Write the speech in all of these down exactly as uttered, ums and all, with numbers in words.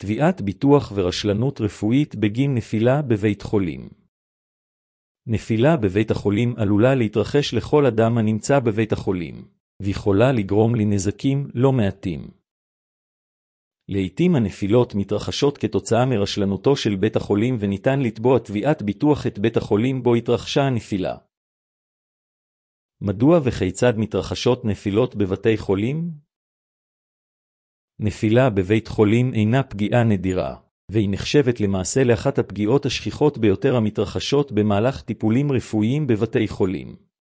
תביעת ביטוח ורשלנות רפואית בגין נפילה בבית חולים. נפילה בבית החולים עלולה להתרחש לכל אדם הנמצא בבית החולים, ויכולה לגרום לנזקים לא מעטים. לעתים הנפילות מתרחשות כתוצאה מרשלנותו של בית החולים וניתן לתבוע תביעת ביטוח את בית החולים בו התרחשה הנפילה. מדוע וכיצד מתרחשות נפילות בבתי חולים? נפילה בבית חולים אינה פגיעה נדירה, והיא נחשבת למעשה לאחת הפגיעות השכיחות ביותר המתרחשות במהלך טיפולים רפואיים בבתי חולים.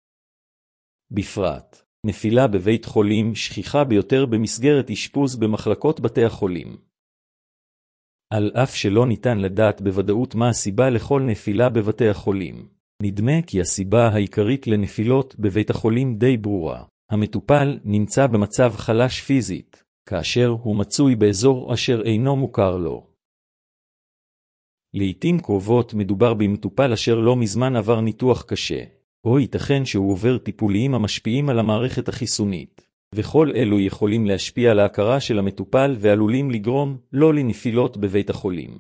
בפרט, נפילה בבית חולים שכיחה ביותר במסגרת אשפוז במחלקות בתי החולים. על אף שלא ניתן לדעת בוודאות מה הסיבה לכל נפילה בבתי החולים, נדמה כי הסיבה העיקרית לנפילות בבית החולים די ברורה. המטופל נמצא במצב חלש פיזית, כאשר הוא מצוי באזור אשר אינו מוכר לו. לעתים קרובות מדובר במטופל אשר לא מזמן עבר ניתוח קשה, או ייתכן שהוא עובר טיפוליים המשפיעים על המערכת החיסונית, וכל אלו יכולים להשפיע על ההכרה של המטופל ועלולים לגרום לא לנפילות בבית החולים.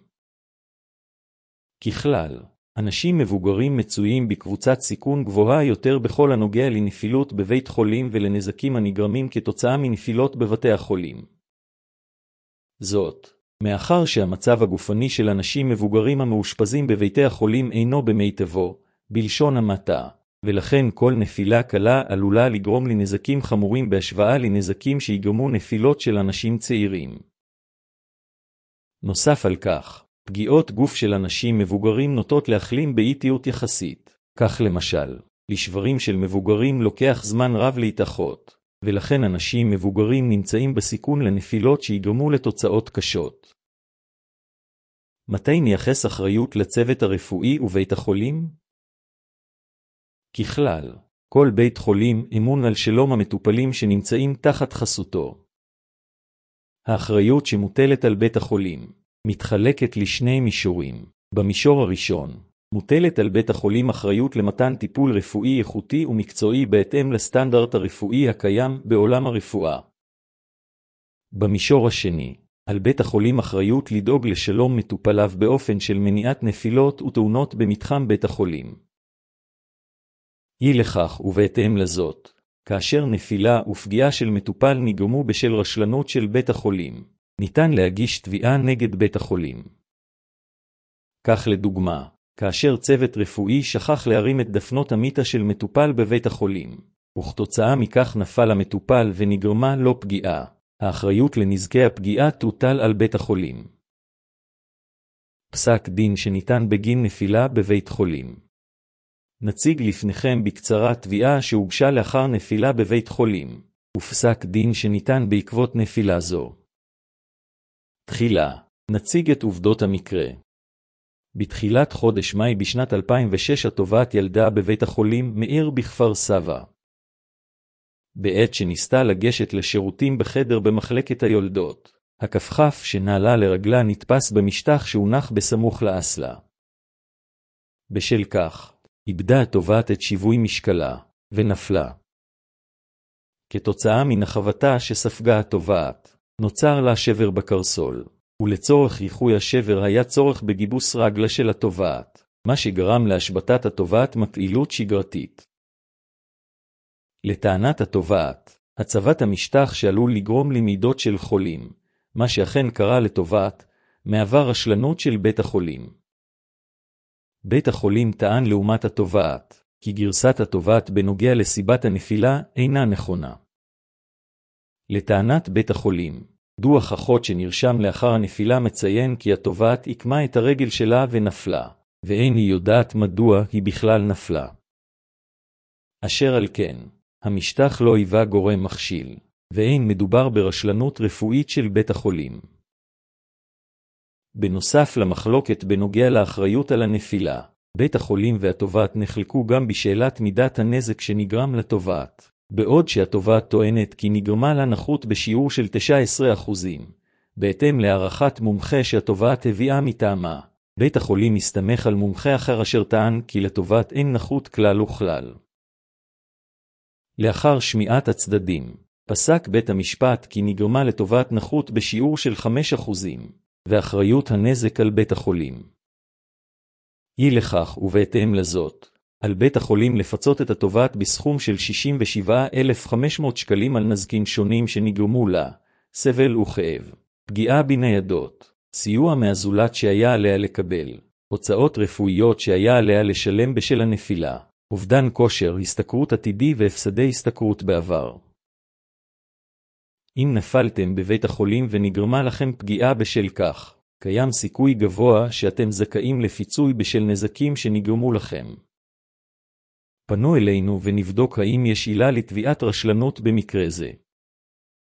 ככלל, אנשים מבוגרים מצויים בקבוצת סיכון גבוהה יותר בכל הנוגע לנפילות בבית חולים ולנזקים הנגרמים כתוצאה מנפילות בבתי החולים. זאת, מאחר שהמצב הגופני של אנשים מבוגרים המאושפזים בביתי החולים אינו במיטבו, בלשון המעטה, ולכן כל נפילה קלה עלולה לגרום לנזקים חמורים בהשוואה לנזקים שיגרמו נפילות של אנשים צעירים. נוסף על כך, פגיעות גוף של אנשים מבוגרים נוטות להחלים באיטיות יחסית. כך למשל, לשברים של מבוגרים לוקח זמן רב להתאחות, ולכן אנשים מבוגרים נמצאים בסיכון לנפילות שיגרמו לתוצאות קשות. מתי נייחס אחריות לצוות הרפואי ובית החולים? ככלל, כל בית חולים אמון על שלום המטופלים שנמצאים תחת חסותו. האחריות שמוטלת על בית החולים מתחלקת לשני מישורים. במישור הראשון, מוטלת על בית החולים אחריות למתן טיפול רפואי איכותי ומקצועי בהתאם לסטנדרט הרפואי הקיים בעולם הרפואה. במישור השני, על בית החולים אחריות לדאוג לשלום מטופליו באופן של מניעת נפילות ותאונות במתחם בית החולים. אי לכך ובהתאם לזאת, כאשר נפילה ופגיעה של מטופל נגרמו בשל רשלנות של בית החולים, ניתן להגיש תביעה נגד בית החולים. כך לדוגמה, כאשר צוות רפואי שכח להרים את דפנות המיטה של מטופל בבית החולים, וכתוצאה מכך נפל המטופל ונגרמה לו פגיעה, האחריות לנזקי הפגיעה תוטל על בית החולים. פסק דין שניתן בגין נפילה בבית חולים. נציג לפניכם בקצרה תביעה שהוגשה לאחר נפילה בבית חולים, ופסק דין שניתן בעקבות נפילה זו. תחילה, נציג את עובדות המקרה. בתחילת חודש מאי בשנת אלפיים ושש התובעת ילדה בבית החולים מאיר בכפר סבא. בעת שניסתה לגשת לשירותים בחדר במחלקת היולדות, הכפכף שנעלה לרגלה נתפס במשטח שהונח בסמוך לאסלה. בשל כך, איבדה התובעת את שיווי משקלה, ונפלה. כתוצאה מן החבטה שספגה התובעת, נוצר לה שבר בקרסול, ולצורך ייחוי השבר היה צורך בגיבוס רגלה של התובעת, מה שגרם להשבתת התובעת מפעילות שגרתית. לטענת התובעת, הצבת המשטח שעלול לגרום למידות של חולים, מה שאכן קרה לתובעת, מהווה רשלנות של בית החולים. בית החולים טען לעומת התובעת, כי גרסת התובעת בנוגע לסיבת הנפילה אינה נכונה. לטענת בית החולים, דוח אחות שנרשם לאחר הנפילה מציין כי התובעת עקמה את הרגל שלה ונפלה, ואין היא יודעת מדוע היא בכלל נפלה. אשר על כן, המשטח לא היווה גורם מכשיל, ואין מדובר ברשלנות רפואית של בית החולים. בנוסף למחלוקת בנוגע לאחריות על הנפילה, בית החולים והתובעת נחלקו גם בשאלת מידת הנזק שנגרם לתובעת, בעוד שהתובעת טוענת כי נגרמה לה נכות בשיעור של תשע עשרה אחוז, בהתאם להערכת מומחה שהתובעת הביאה מטעמה. בית החולים מסתמך על מומחה אחר אשר טען כי לתובעת אין נכות כלל וכלל. לאחר שמיעת הצדדים, פסק בית המשפט כי נגרמה לתובעת נכות בשיעור של חמישה אחוז. ואחריות הנזק על בית החולים. אי לכך ובהתאם לזאת, על בית החולים לפצות את התובעת בסכום של שישים ושבעה אלף וחמש מאות שקלים על נזקים שונים שנגרמו לה, סבל וכאב, פגיעה בניידות, סיוע מהזולת שהיה עליה לקבל, הוצאות רפואיות שהיה עליה לשלם בשל הנפילה, אובדן כושר, הסתכרות עתידי והפסדי הסתכרות בעבר. אם נפלתם בבית החולים ונגרמה לכם פגיעה בשל כך, קיים סיכוי גבוה שאתם זכאים לפיצוי בשל נזקים שנגרמו לכם. פנו אלינו ונבדוק האם יש עילה לתביעת רשלנות במקרה זה.